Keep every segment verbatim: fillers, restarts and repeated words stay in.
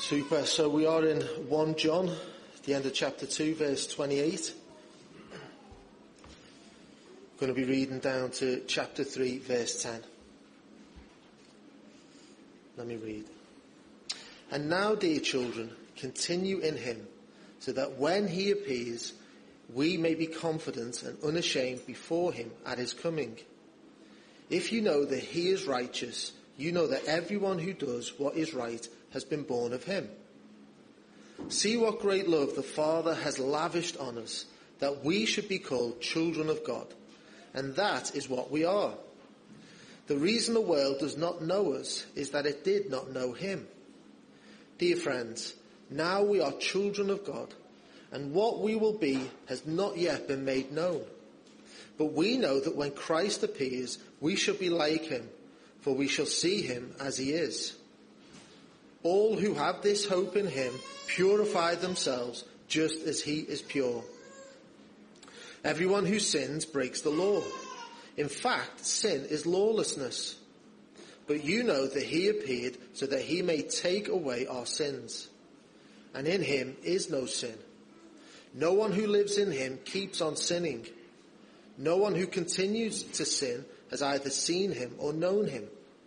Super. So we are in First John, the end of chapter two, verse twenty-eight. I'm going to be reading down to chapter three, verse ten. Let me read. And now, dear children, continue in him, so that when he appears, we may be confident and unashamed before him at his coming. If you know that he is righteous, you know that everyone who does what is right has been born of him. See what great love the Father has lavished on us, that we should be called children of God. And that is what we are. The reason the world does not know us is that it did not know him. Dear friends, now we are children of God, and what we will be has not yet been made known. But we know that when Christ appears, we shall be like him, for we shall see him as he is. All who have this hope in him purify themselves just as he is pure. Everyone who sins breaks the law. In fact, sin is lawlessness. But you know that he appeared so that he may take away our sins. And in him is no sin. No one who lives in him keeps on sinning. No one who continues to sin has either seen him or known him.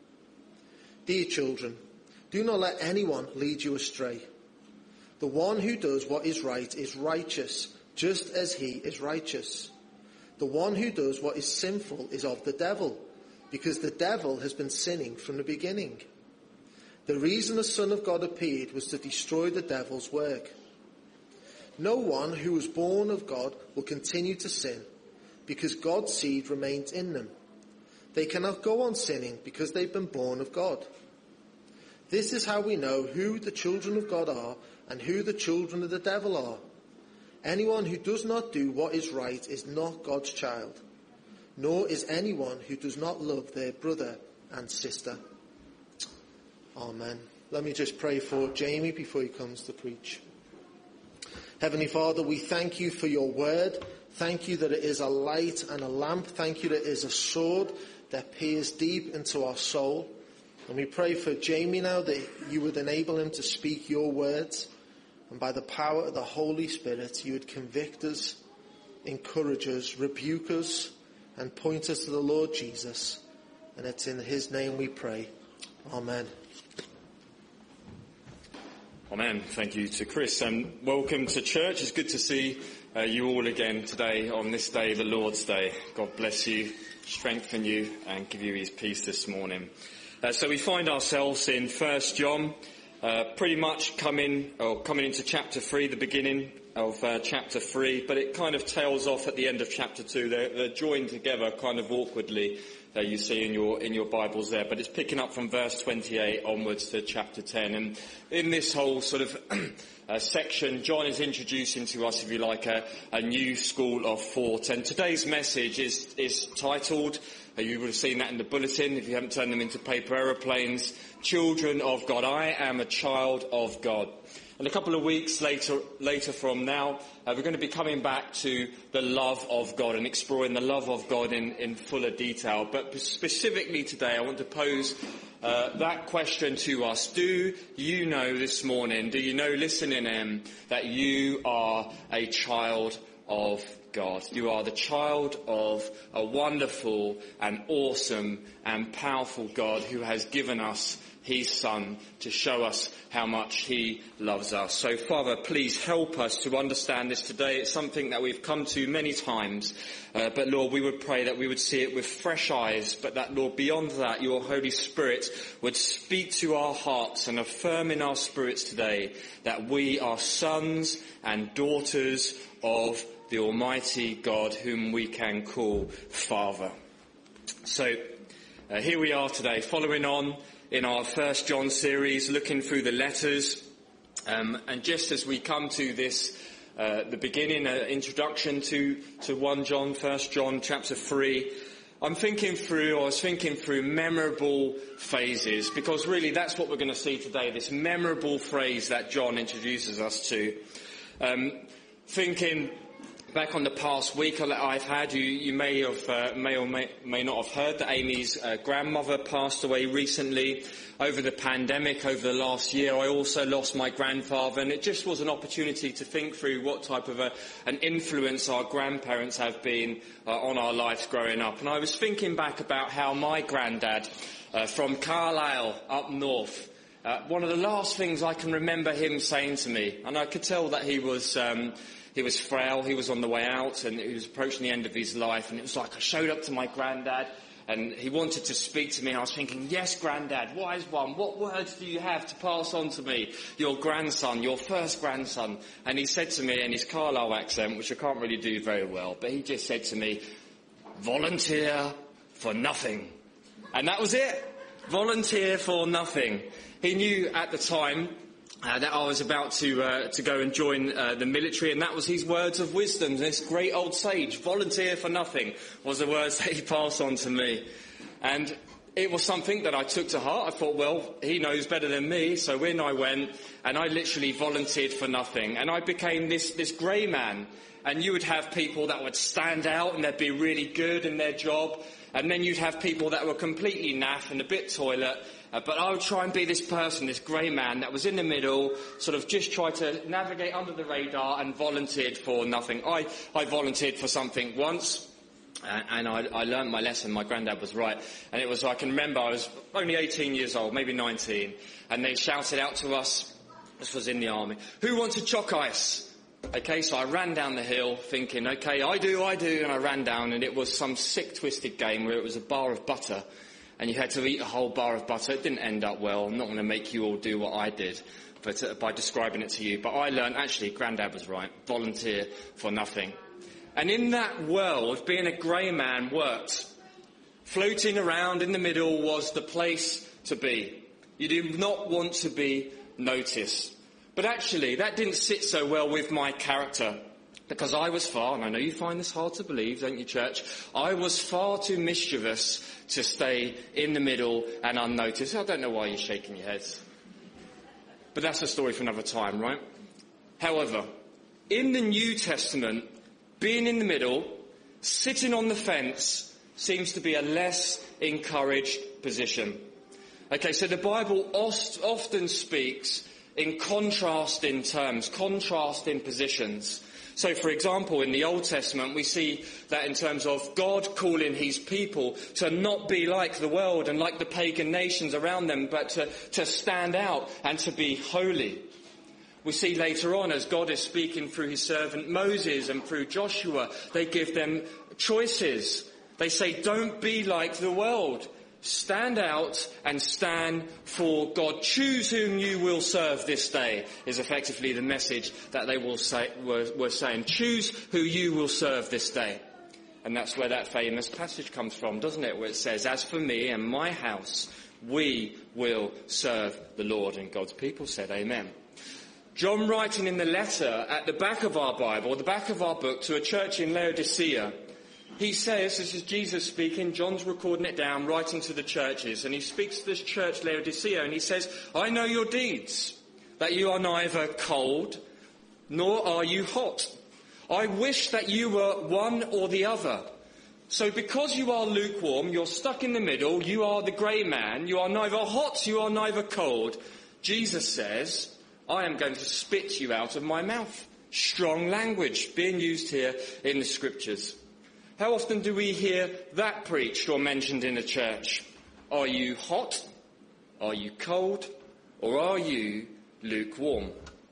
Dear children, do not let anyone lead you astray. The one who does what is right is righteous, just as he is righteous. The one who does what is sinful is of the devil, because the devil has been sinning from the beginning. The reason the Son of God appeared was to destroy the devil's work. No one who was born of God will continue to sin, because God's seed remains in them. They cannot go on sinning because they've been born of God. This is how we know who the children of God are and who the children of the devil are. Anyone who does not do what is right is not God's child, nor is anyone who does not love their brother and sister. Amen. Let me just pray for Jamie before he comes to preach. Heavenly Father, we thank you for your word. Thank you that it is a light and a lamp. Thank you that it is a sword that peers deep into our soul. And we pray for Jamie now that you would enable him to speak your words. And by the power of the Holy Spirit, you would convict us, encourage us, rebuke us, and point us to the Lord Jesus. And it's in his name we pray. Amen. Amen. Thank you to Chris. And welcome to church. It's good to see uh, you all again today on this day, the Lord's Day. God bless you, strengthen you, and give you his peace this morning. Uh, so we find ourselves in First John, uh, pretty much coming, or coming into chapter three, the beginning of uh, chapter three, but it kind of tails off at the end of chapter two. They're, they're joined together kind of awkwardly, uh, you see in your in your Bibles there, but it's picking up from verse twenty-eight onwards to chapter ten. And in this whole sort of uh, section, John is introducing to us, if you like, a, a new school of thought. And today's message is is titled, uh, you would have seen that in the bulletin if you haven't turned them into paper aeroplanes, Children of God. I am a child of God. And a couple of weeks later, later from now, uh, we're going to be coming back to the love of God and exploring the love of God in, in fuller detail. But specifically today, I want to pose uh, that question to us. Do you know this morning, do you know, listening in, that you are a child of God? You are the child of a wonderful and awesome and powerful God who has given us his Son to show us how much he loves us. So, Father, please help us to understand this today. It's something that we've come to many times. Uh, but, Lord, we would pray that we would see it with fresh eyes. But that, Lord, beyond that, your Holy Spirit would speak to our hearts and affirm in our spirits today that we are sons and daughters of the Almighty God whom we can call Father. So, uh, here we are today, following on in our First John series, looking through the letters. Um, and just as we come to this, uh, the beginning, uh, introduction to, to First John, First John chapter three, I'm thinking through, I was thinking through memorable phases, because really that's what we're going to see today, this memorable phrase that John introduces us to. Um, thinking Back on the past week I've had, you, you may have, uh, may or may, may not have heard that Amy's uh, grandmother passed away recently. Over the pandemic, over the last year, I also lost my grandfather, and it just was an opportunity to think through what type of a, an influence our grandparents have been uh, on our lives growing up. And I was thinking back about how my granddad, uh, from Carlisle up north, uh, one of the last things I can remember him saying to me, and I could tell that he was... Um, He was frail, he was on the way out, and he was approaching the end of his life, and it was like I showed up to my granddad, and he wanted to speak to me, and I was thinking, yes, granddad, wise one, what words do you have to pass on to me, your grandson, your first grandson? And he said to me in his Carlisle accent, which I can't really do very well, but he just said to me, volunteer for nothing. And that was it, volunteer for nothing. He knew at the time Uh, that I was about to uh, to go and join uh, the military, and that was his words of wisdom. This great old sage, volunteer for nothing, was the words that he passed on to me. And it was something that I took to heart. I thought, well, he knows better than me, so in I went, and I literally volunteered for nothing. And I became this, this grey man, and you would have people that would stand out, and they'd be really good in their job, and then you'd have people that were completely naff and a bit toilet. Uh, but I would try and be this person, this grey man that was in the middle, sort of just try to navigate under the radar and volunteered for nothing. I, I volunteered for something once, and, and I, I learned my lesson. My granddad was right. And it was, I can remember, I was only eighteen years old, maybe nineteen, and they shouted out to us, this was in the army, who wants a chalk ice? Okay, so I ran down the hill thinking, okay, I do, I do, and I ran down, and it was some sick, twisted game where it was a bar of butter. And you had to eat a whole bar of butter. It didn't end up well. I'm not going to make you all do what I did but uh, by describing it to you. But I learned, actually, Grandad was right. Volunteer for nothing. And in that world, being a grey man worked. Floating around in the middle was the place to be. You did not want to be noticed. But actually, that didn't sit so well with my character. Because I was far, and I know you find this hard to believe, don't you, church? I was far too mischievous to stay in the middle and unnoticed. I don't know why you're shaking your heads. But that's a story for another time, right? However, in the New Testament, being in the middle, sitting on the fence, seems to be a less encouraged position. Okay, so the Bible often speaks in contrasting terms, contrasting positions. So, for example, in the Old Testament, we see that in terms of God calling his people to not be like the world and like the pagan nations around them, but to, to stand out and to be holy. We see later on, as God is speaking through his servant Moses and through Joshua, they give them choices. They say, don't be like the world. Stand out and stand for God. Choose whom you will serve this day, is effectively the message that they will say, were, were saying. Choose who you will serve this day. And that's where that famous passage comes from, doesn't it? Where it says, as for me and my house, we will serve the Lord. And God's people said, amen. John, writing in the letter at the back of our Bible, the back of our book, to a church in Laodicea, he says, this is Jesus speaking, John's recording it down, writing to the churches, and he speaks to this church, Laodicea, and he says, I know your deeds, that you are neither cold, nor are you hot. I wish that you were one or the other. So because you are lukewarm, you're stuck in the middle, you are the grey man, you are neither hot, you are neither cold. Jesus says, I am going to spit you out of my mouth. Strong language being used here in the scriptures. How often do we hear that preached or mentioned in a church? Are you hot? Are you cold? Or are you lukewarm?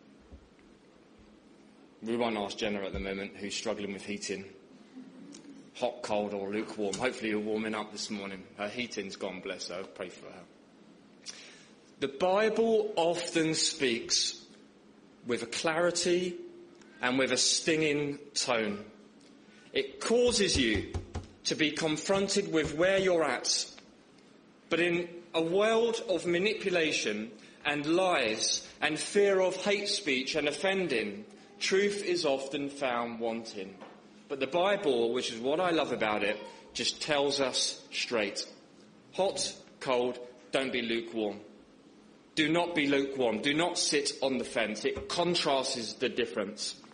We won't ask Jenna at the moment, who's struggling with heating. Hot, cold or lukewarm. Hopefully you're warming up this morning. Her heating's gone, bless her. Pray for her. The Bible often speaks with a clarity and with a stinging tone. It causes you to be confronted with where you're at. But in a world of manipulation and lies and fear of hate speech and offending, truth is often found wanting. But the Bible, which is what I love about it, just tells us straight. Hot, cold, don't be lukewarm. Do not be lukewarm. Do not sit on the fence. It contrasts the difference.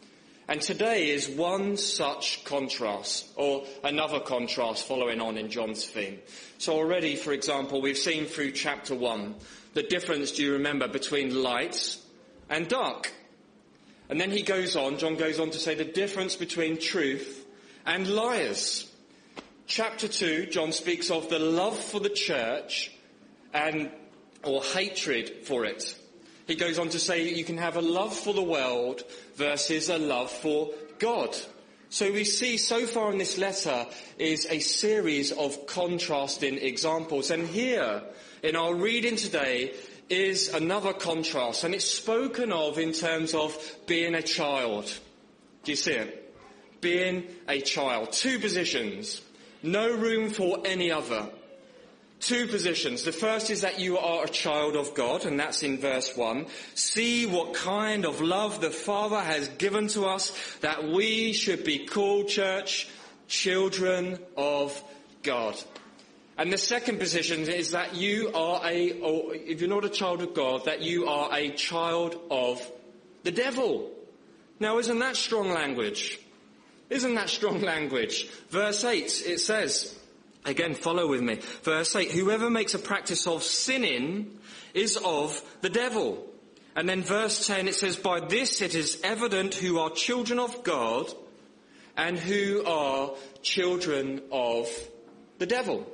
And today is one such contrast, or another contrast following on in John's theme. So already, for example, we've seen through chapter one the difference, do you remember, between light and dark. And then he goes on, John goes on to say the difference between truth and liars. Chapter two, John speaks of the love for the church and or hatred for it. He goes on to say you can have a love for the world versus a love for God. So we see so far in this letter is a series of contrasting examples. And here in our reading today is another contrast. And it's spoken of in terms of being a child. Do you see it? Being a child. Two positions. No room for any other. Two positions. The first is that you are a child of God, and that's in verse one. See what kind of love the Father has given to us, that we should be called, church, children of God. And the second position is that you are a, or if you're not a child of God, that you are a child of the devil. Now, isn't that strong language? Isn't that strong language? Verse eight, it says, again, follow with me. Verse eight, whoever makes a practice of sinning is of the devil. And then verse ten, it says, by this it is evident who are children of God and who are children of the devil.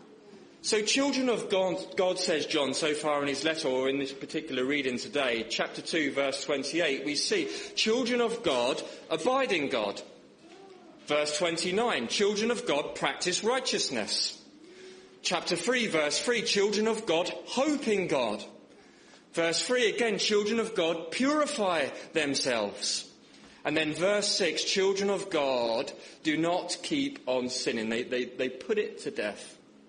So children of God, God, says John so far in his letter, or in this particular reading today, chapter two, verse twenty-eight, we see children of God abide in God. Verse twenty-nine, children of God practice righteousness. Chapter three, verse three, children of God hope in God. Verse three, again, children of God purify themselves. And then verse six, children of God do not keep on sinning. They, they, they put it to death.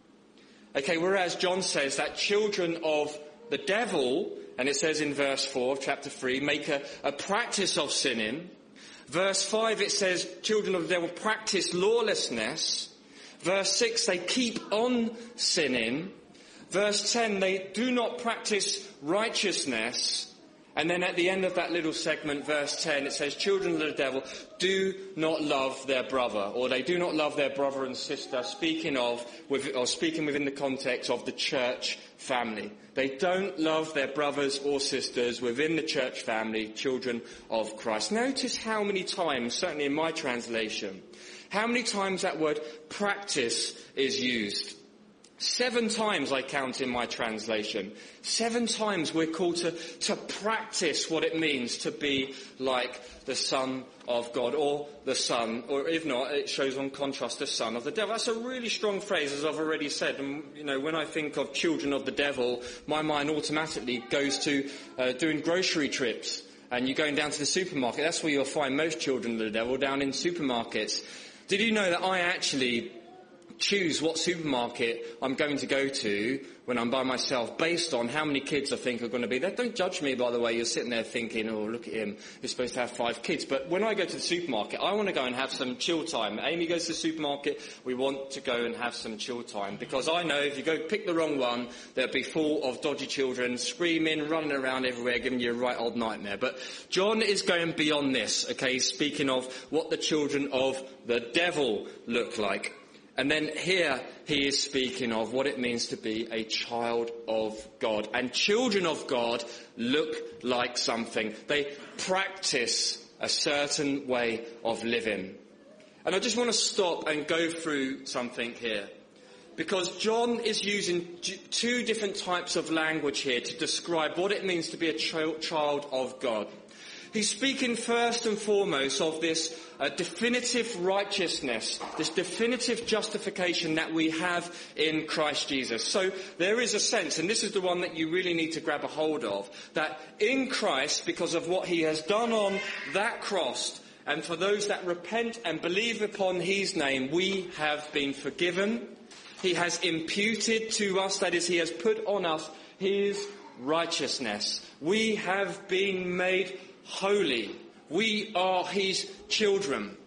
Okay, whereas John says that children of the devil, and it says in verse four of chapter three, make a, a practice of sinning. Verse five, it says, children of the devil practice lawlessness. Verse six, they keep on sinning. Verse ten, they do not practice righteousness. And then at the end of that little segment, verse ten, it says, children of the devil do not love their brother, or they do not love their brother and sister, speaking of, with, or speaking within the context of the church family. They don't love their brothers or sisters within the church family, children of Christ. Notice how many times, certainly in my translation, how many times that word practice is used. Seven times I count in my translation. Seven times we're called to, to practice what it means to be like the Son of God, or the Son, or if not, it shows on contrast the Son of the devil. That's a really strong phrase, as I've already said. And, you know, when I think of children of the devil, my mind automatically goes to uh, doing grocery trips. And you're going down to the supermarket. That's where you'll find most children of the devil, down in supermarkets. Did you know that I actually choose what supermarket I'm going to go to when I'm by myself based on how many kids I think are going to be there? Don't judge me, by the way. You're sitting there thinking, oh, look at him. You're supposed to have five kids. But when I go to the supermarket, I want to go and have some chill time. Amy goes to the supermarket. We want to go and have some chill time. Because I know if you go pick the wrong one, they'll be full of dodgy children screaming, running around everywhere, giving you a right old nightmare. But John is going beyond this, okay, speaking of what the children of the devil look like. And then here he is speaking of what it means to be a child of God. And children of God look like something. They practice a certain way of living. And I just want to stop and go through something here. Because John is using two different types of language here to describe what it means to be a child of God. He's speaking first and foremost of this uh, definitive righteousness, this definitive justification that we have in Christ Jesus. So there is a sense, and this is the one that you really need to grab a hold of, that in Christ, because of what he has done on that cross, and for those that repent and believe upon his name, we have been forgiven. He has imputed to us, that is, he has put on us his righteousness. We have been made holy. We are his children.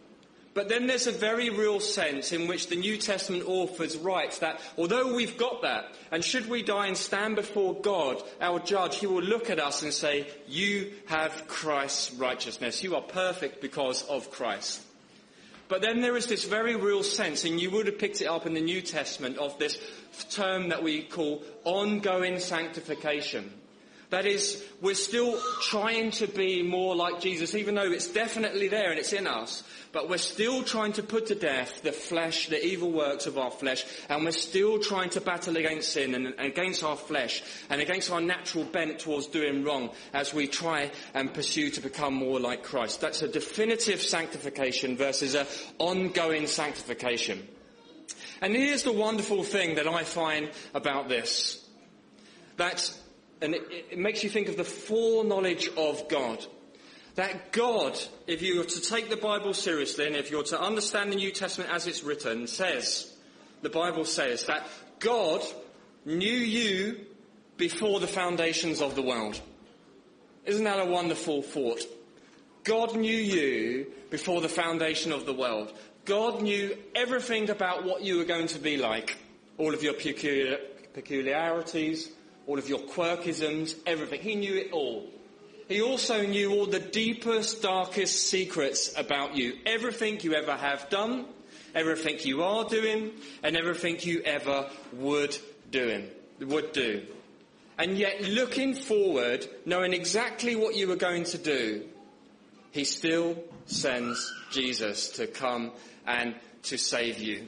But then there's a very real sense in which the New Testament authors write that although we've got that, and should we die and stand before God, our judge, he will look at us and say, you have Christ's righteousness. You are perfect because of Christ. But then there is this very real sense, and you would have picked it up in the New Testament, of this term that we call ongoing sanctification. That is, we're still trying to be more like Jesus, even though it's definitely there and it's in us. But we're still trying to put to death the flesh, the evil works of our flesh. And we're still trying to battle against sin and against our flesh and against our natural bent towards doing wrong as we try and pursue to become more like Christ. That's a definitive sanctification versus an ongoing sanctification. And here's the wonderful thing that I find about this. That... And it, it makes you think of the foreknowledge of God. That God, if you were to take the Bible seriously, and if you're to understand the New Testament as it's written, says, the Bible says that God knew you before the foundations of the world. Isn't that a wonderful thought? God knew you before the foundation of the world. God knew everything about what you were going to be like. All of your peculiar, peculiarities, all of your quirkisms, everything. He knew it all. He also knew all the deepest, darkest secrets about you. Everything you ever have done, everything you are doing, and everything you ever would doing, would do. And yet, looking forward, knowing exactly what you were going to do, he still sends Jesus to come and to save you.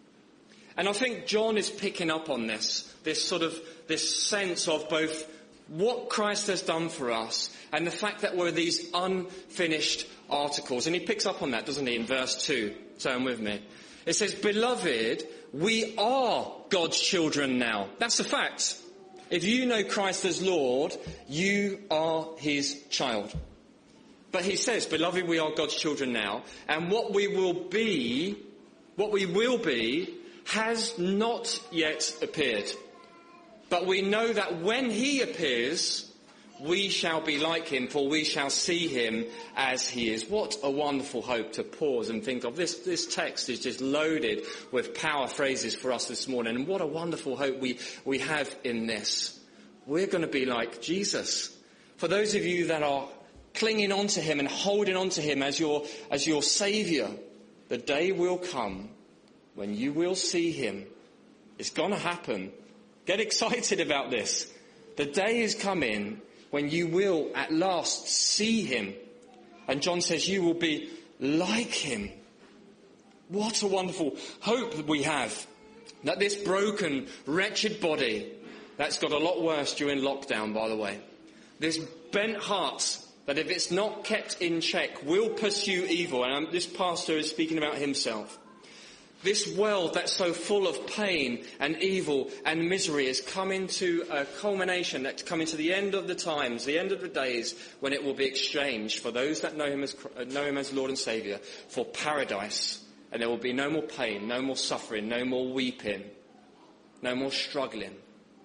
And I think John is picking up on this, this sort of, this sense of both what Christ has done for us and the fact that we're these unfinished articles. And he picks up on that, doesn't he, in verse two. Turn with me. It says, beloved, we are God's children now. That's a fact. If you know Christ as Lord, you are his child. But he says, beloved, we are God's children now. And what we will be, what we will be, has not yet appeared. But we know that when he appears, we shall be like him, for we shall see him as he is. What a wonderful hope to pause and think of. This, this text is just loaded with power phrases for us this morning. And what a wonderful hope we, we have in this. We're going to be like Jesus. For those of you that are clinging on to him and holding on to him as your, as your saviour, the day will come when you will see him. It's going to happen. Get excited about this. The day is coming when you will at last see him. And John says you will be like him. What a wonderful hope we have. That this broken, wretched body, that's got a lot worse during lockdown, by the way. This bent heart that if it's not kept in check will pursue evil. And this pastor is speaking about himself. This world that's so full of pain and evil and misery is coming to a culmination, that's coming to the end of the times, the end of the days, when it will be exchanged for those that know him as, know him as Lord and Saviour for paradise. And there will be no more pain, no more suffering, no more weeping, no more struggling.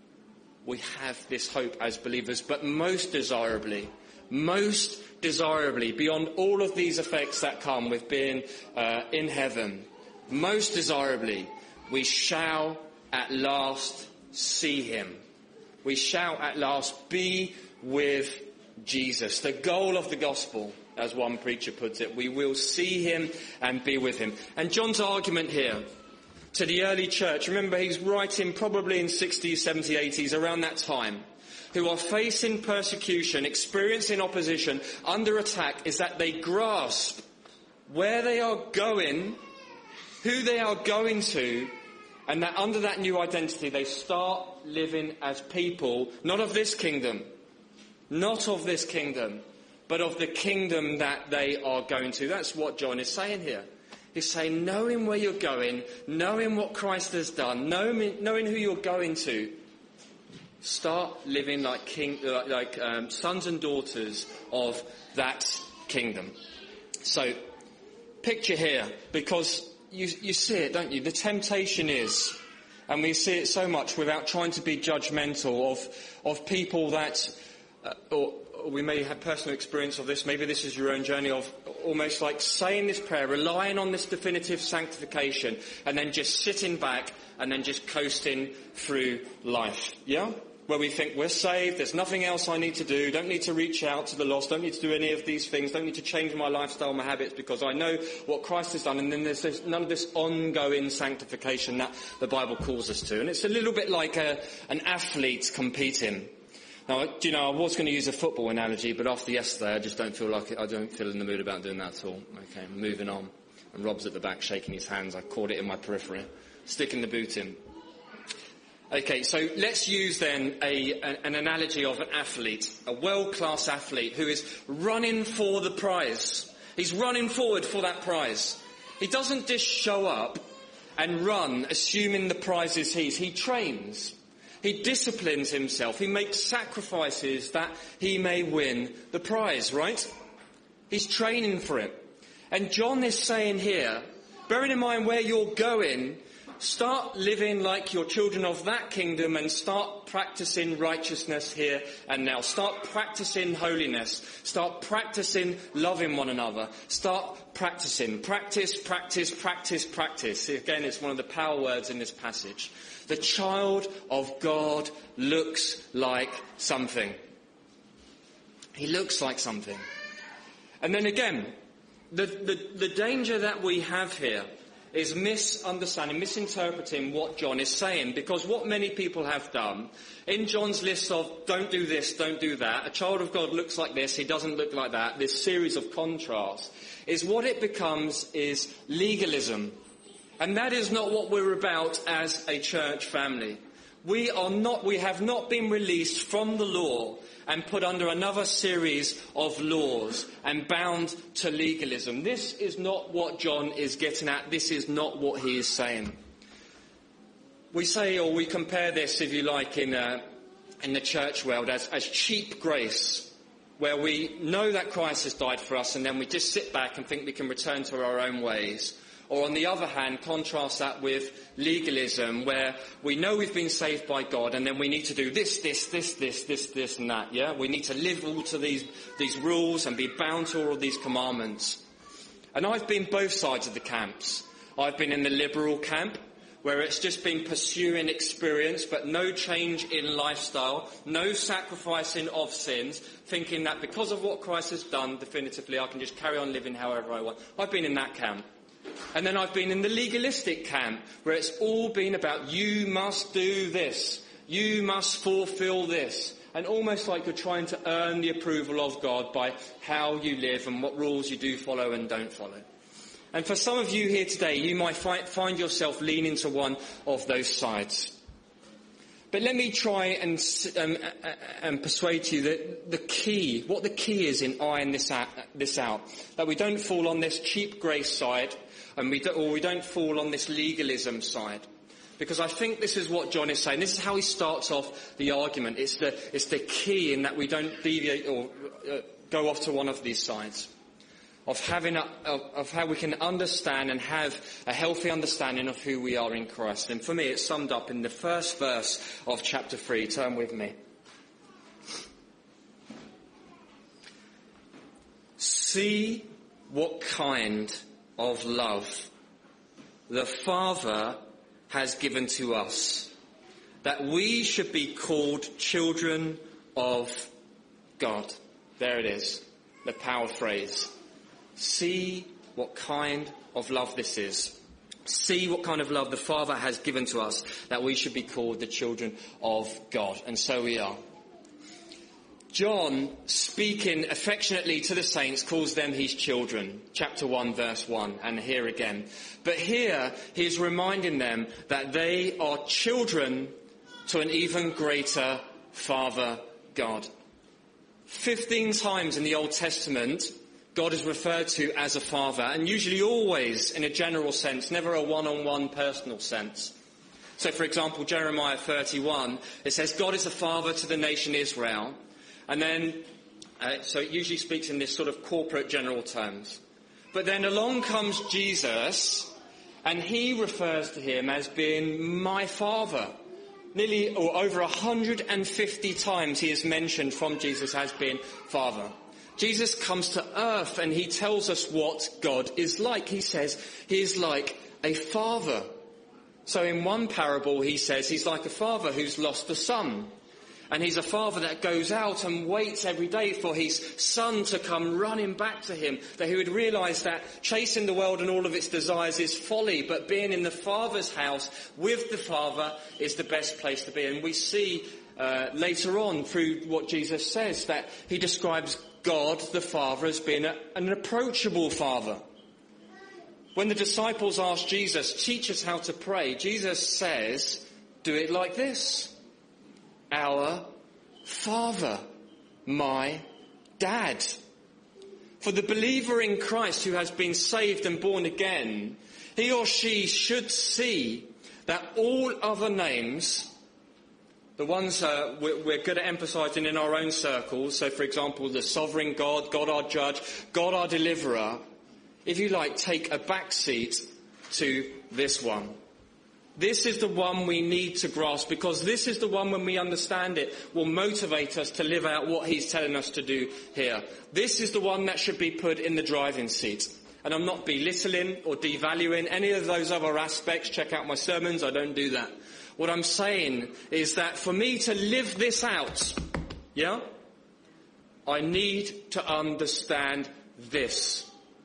We have this hope as believers, but most desirably, most desirably, beyond all of these effects that come with being uh, in heaven, most desirably, we shall at last see him. We shall at last be with Jesus. The goal of the gospel, as one preacher puts it, we will see him and be with him. And John's argument here to the early church, remember he's writing probably in sixties, seventies, eighties, around that time, who are facing persecution, experiencing opposition, under attack, is that they grasp where they are going, who they are going to, and that under that new identity they start living as people, not of this kingdom, not of this kingdom, but of the kingdom that they are going to. That's what John is saying here. He's saying, knowing where you're going, knowing what Christ has done, knowing, knowing who you're going to, start living like king, like, like um, sons and daughters of that kingdom. So, picture here, because You, you see it, don't you? The temptation is, and we see it so much without trying to be judgmental, of, of people that uh, or, or we may have personal experience of this. Maybe this is your own journey of almost like saying this prayer, relying on this definitive sanctification, and then just sitting back and then just coasting through life. Yeah? Where we think we're saved, there's nothing else I need to do, don't need to reach out to the lost, don't need to do any of these things, don't need to change my lifestyle, my habits, because I know what Christ has done. And then there's this, none of this ongoing sanctification that the Bible calls us to. And it's a little bit like a, an athlete competing. Now, do you know, I was going to use a football analogy, but after yesterday, I just don't feel like it. I don't feel in the mood about doing that at all. Okay, moving on. And Rob's at the back shaking his hands. I caught it in my periphery. Sticking the boot in. Okay, so let's use then a, an analogy of an athlete, a world-class athlete who is running for the prize. He's running forward for that prize. He doesn't just show up and run assuming the prize is his. He trains. He disciplines himself. He makes sacrifices that he may win the prize, right? He's training for it. And John is saying here, bearing in mind where you're going, start living like you're children of that kingdom and start practicing righteousness here and now. Start practicing holiness. Start practicing loving one another. Start practicing. Practice, practice, practice, practice. Again, it's one of the power words in this passage. The child of God looks like something. He looks like something. And then again, the, the, the danger that we have here is misunderstanding, misinterpreting what John is saying. Because what many people have done, in John's list of don't do this, don't do that, a child of God looks like this, he doesn't look like that, this series of contrasts, is what it becomes is legalism. And that is not what we're about as a church family. We are not, we have not been released from the law and put under another series of laws and bound to legalism. This is not what John is getting at. This is not what he is saying. We say, or we compare this, if you like, in uh, in the church world as, as cheap grace, where we know that Christ has died for us and then we just sit back and think we can return to our own ways. Or on the other hand, contrast that with legalism, where we know we've been saved by God and then we need to do this, this, this, this, this, this and that, yeah? We need to live all to these, these rules and be bound to all of these commandments. And I've been both sides of the camps. I've been in the liberal camp, where it's just been pursuing experience, but no change in lifestyle, no sacrificing of sins, thinking that because of what Christ has done, definitively, I can just carry on living however I want. I've been in that camp. And then I've been in the legalistic camp, where it's all been about you must do this, you must fulfill this, and almost like you're trying to earn the approval of God by how you live and what rules you do follow and don't follow. And for some of you here today, you might find yourself leaning to one of those sides. But let me try and, um, and persuade you that the key, what the key is in eyeing this out, this out, that we don't fall on this cheap grace side, and we do, or we don't fall on this legalism side. Because I think this is what John is saying. This is how he starts off the argument. It's the, it's the key in that we don't deviate or uh, go off to one of these sides. Of having a, of, of how we can understand and have a healthy understanding of who we are in Christ. And for me, it's summed up in the first verse of chapter three. Turn with me. See what kind of love the Father has given to us, that we should be called children of God. There it is, the power phrase. See what kind of love this is. See what kind of love the Father has given to us, that we should be called the children of God. And so we are. John, speaking affectionately to the saints, calls them his children. Chapter one, verse one, and here again. But here, he's reminding them that they are children to an even greater Father God. Fifteen times in the Old Testament, God is referred to as a father, and usually always in a general sense, never a one-on-one personal sense. So, for example, Jeremiah thirty-one, it says, God is a father to the nation Israel. And then, uh, so it usually speaks in this sort of corporate general terms. But then along comes Jesus, and he refers to him as being my father, Nearly or over one hundred fifty times he is mentioned from Jesus as being Father. Jesus comes to earth and he tells us what God is like. He says he is like a father. So in one parable he says he's like a father who's lost a son. And he's a father that goes out and waits every day for his son to come running back to him. That he would realise that chasing the world and all of its desires is folly, but being in the Father's house with the Father is the best place to be. And we see uh, later on through what Jesus says that he describes God the Father as being a, an approachable Father. When the disciples ask Jesus, teach us how to pray, Jesus says, do it like this. Our Father, my Dad. For the believer in Christ who has been saved and born again, he or she should see that all other names, the ones uh, we're, we're good at emphasising in our own circles, so for example the sovereign God, God our judge, God our deliverer, if you like, take a back seat to this one. This is the one we need to grasp, because this is the one, when we understand it, will motivate us to live out what he's telling us to do here. This is the one that should be put in the driving seat. And I'm not belittling or devaluing any of those other aspects. Check out my sermons, I don't do that. What I'm saying is that for me to live this out, yeah, I need to understand this.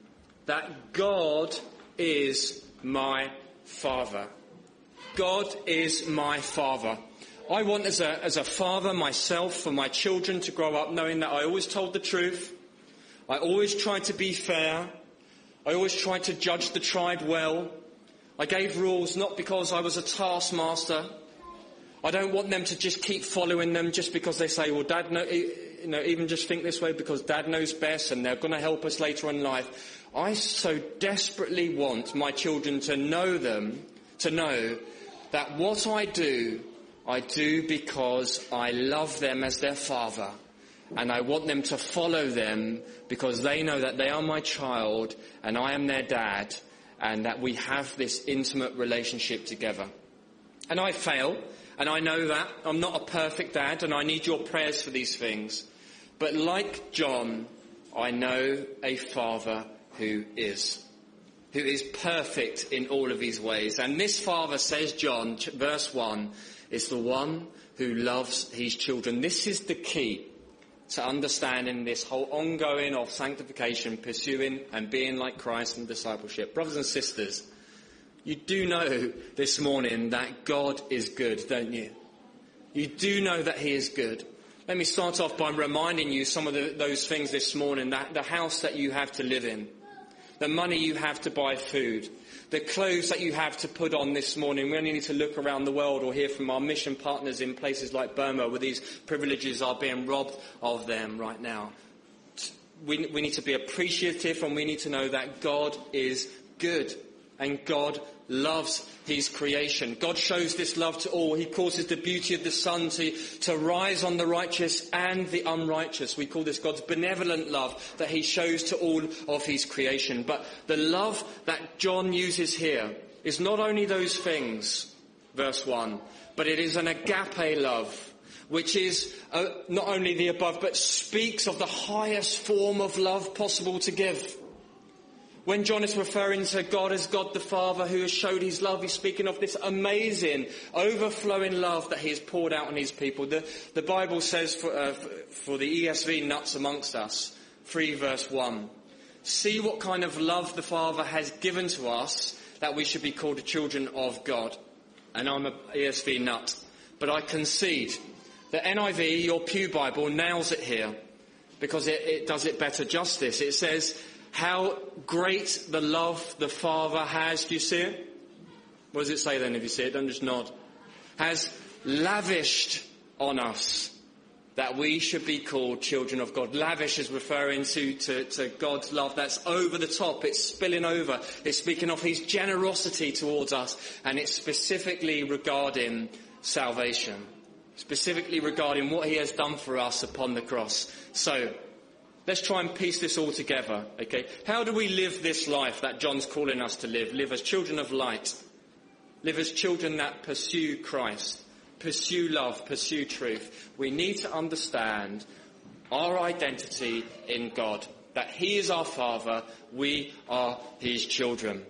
That God is my Father. God is my Father. I want as a, as a father myself for my children to grow up knowing that I always told the truth. I always tried to be fair. I always tried to judge the tribe well. I gave rules not because I was a taskmaster. I don't want them to just keep following them just because they say, well, Dad, know, you know, even just think this way because Dad knows best and they're going to help us later in life. I so desperately want my children to know them, to know that what I do, I do because I love them as their father. And I want them to follow them because they know that they are my child and I am their dad, and that we have this intimate relationship together. And I fail, and I know that. I'm not a perfect dad, and I need your prayers for these things. But like John, I know a father who is. Who is perfect in all of his ways. And this Father, says John, verse one, is the one who loves his children. This is the key to understanding this whole ongoing of sanctification, pursuing and being like Christ in discipleship. Brothers and sisters, you do know this morning that God is good, don't you? You do know that he is good. Let me start off by reminding you some of the, those things this morning, that the house that you have to live in, the money you have to buy food, the clothes that you have to put on this morning. We only need to look around the world or hear from our mission partners in places like Burma where these privileges are being robbed of them right now. We, we need to be appreciative, and we need to know that God is good and God loves his creation. God shows this love to all. He causes the beauty of the sun to, to rise on the righteous and the unrighteous. We call this God's benevolent love that he shows to all of his creation. But the love that John uses here is not only those things, verse one, but it is an agape love, which is uh, not only the above, but speaks of the highest form of love possible to give. When John is referring to God as God the Father who has showed his love, he's speaking of this amazing, overflowing love that he has poured out on his people. The, the Bible says for, uh, for the E S V nuts amongst us, three verse one, see what kind of love the Father has given to us that we should be called the children of God. And I'm an E S V nut, but I concede that N I V, your Pew Bible, nails it here because it, it does it better justice. It says, how great the love the Father has. Do you see it? What does it say then if you see it? Don't just nod. Has lavished on us that we should be called children of God. Lavish is referring to, to, to God's love that's over the top. It's spilling over. It's speaking of his generosity towards us. And it's specifically regarding salvation. Specifically regarding what he has done for us upon the cross. So, let's try and piece this all together, okay? How do we live this life that John's calling us to live? Live as children of light. Live as children that pursue Christ. pursue love, pursue truth, we need to understand our identity in God. That he is our Father, we are his children.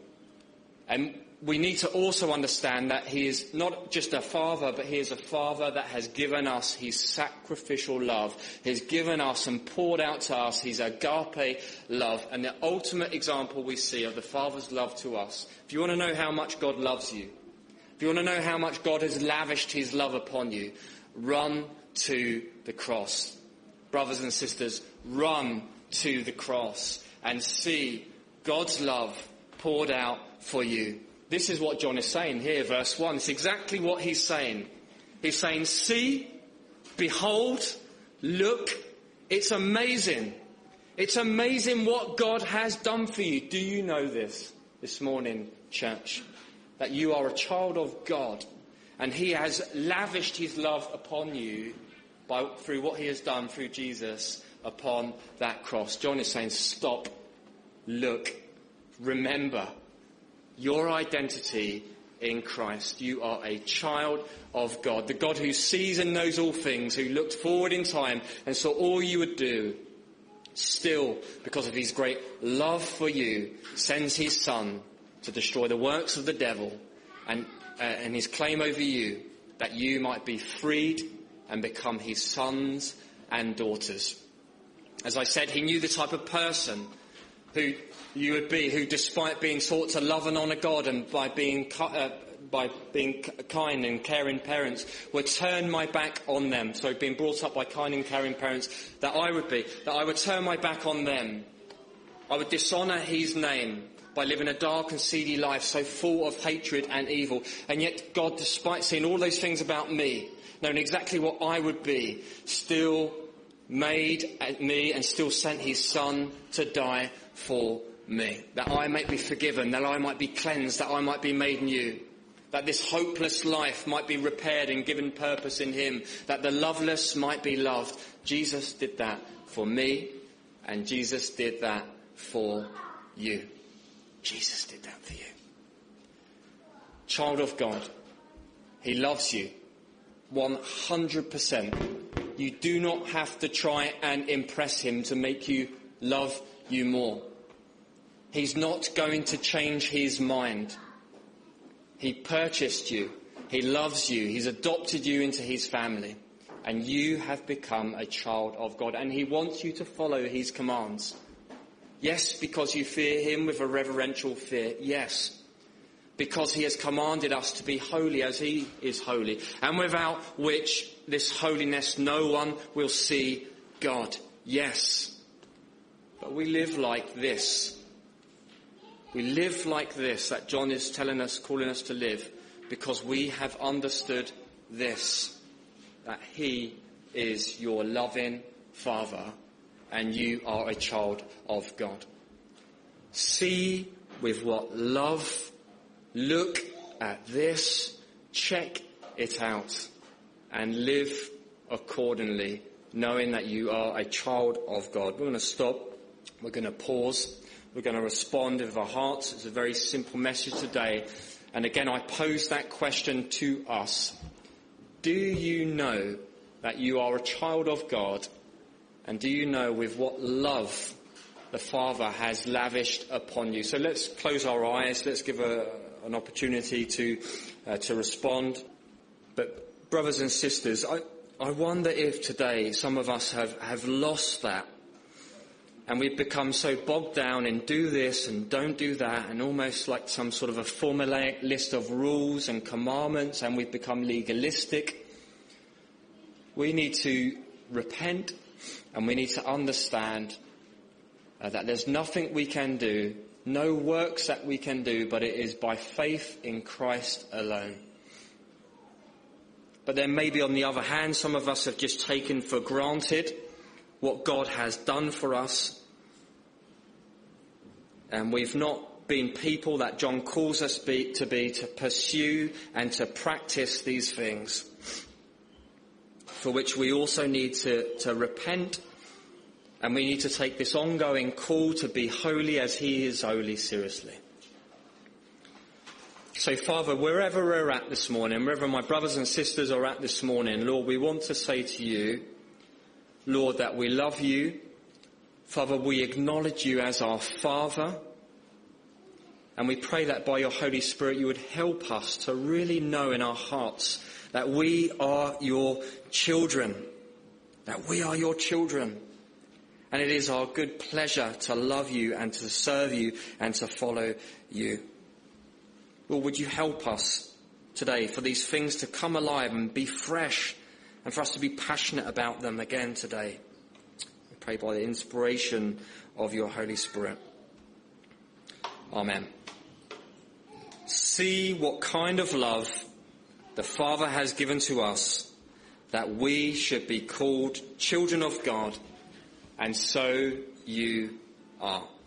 And we need to also understand that he is not just a father, but he is a father that has given us his sacrificial love. He's given us and poured out to us his agape love. And the ultimate example we see of the Father's love to us. If you want to know how much God loves you, if you want to know how much God has lavished his love upon you, run to the cross. Brothers and sisters, run to the cross and see God's love poured out for you. This is what John is saying here, verse one. It's exactly what he's saying. He's saying, see, behold, look, it's amazing. It's amazing what God has done for you. Do you know this this morning, church? That you are a child of God and he has lavished his love upon you by through what he has done through Jesus upon that cross. John is saying, stop, look, remember. Your identity in Christ. You are a child of God. The God who sees and knows all things, who looked forward in time and saw all you would do, still, because of his great love for you, sends his Son to destroy the works of the devil and, uh, and his claim over you, that you might be freed and become his sons and daughters. As I said, he knew the type of person who you would be, who despite being taught to love and honour God and by being uh, by being kind and caring parents, would turn my back on them. So being brought up by kind and caring parents, that I would be, that I would turn my back on them. I would dishonour his name by living a dark and seedy life so full of hatred and evil. And yet God, despite seeing all those things about me, knowing exactly what I would be, still made me and still sent his Son to die for me, that I might be forgiven, that I might be cleansed, that I might be made new, that this hopeless life might be repaired and given purpose in him, that the loveless might be loved. Jesus did that for me, and Jesus did that for you. Jesus did that for you. Child of God, he loves you one hundred percent. You do not have to try and impress him to make you love you more. He's not going to change his mind. He purchased you. He loves you. He's adopted you into his family. And you have become a child of God. And he wants you to follow his commands. Yes, because you fear him with a reverential fear. Yes, because he has commanded us to be holy as he is holy. And without which this holiness no one will see God. Yes. But we live like this. We live like this, that John is telling us, calling us to live, because we have understood this, that he is your loving Father and you are a child of God. See with what love, look at this, check it out, and live accordingly, knowing that you are a child of God. We're going to stop. We're going to pause. We're going to respond with our hearts. It's a very simple message today. And again, I pose that question to us. Do you know that you are a child of God? And do you know with what love the Father has lavished upon you? So let's close our eyes. Let's give a, an opportunity to uh, to respond. But brothers and sisters, I, I wonder if today some of us have, have lost that. And we've become so bogged down in do this and don't do that, and almost like some sort of a formulaic list of rules and commandments, and we've become legalistic. We need to repent, and we need to understand uh, that there's nothing we can do, no works that we can do, but it is by faith in Christ alone. But then maybe on the other hand, some of us have just taken for granted what God has done for us. And we've not been people that John calls us be, to be, to pursue and to practice these things, for which we also need to, to repent, and we need to take this ongoing call to be holy as he is holy seriously. So, Father, wherever we're at this morning, wherever my brothers and sisters are at this morning, Lord, we want to say to you, Lord, that we love you. Father, we acknowledge you as our Father. And we pray that by your Holy Spirit you would help us to really know in our hearts that we are your children. That we are your children. And it is our good pleasure to love you and to serve you and to follow you. Lord, would you help us today for these things to come alive and be fresh and for us to be passionate about them again today. We pray by the inspiration of your Holy Spirit. Amen. See what kind of love the Father has given to us, that we should be called children of God, and so you are.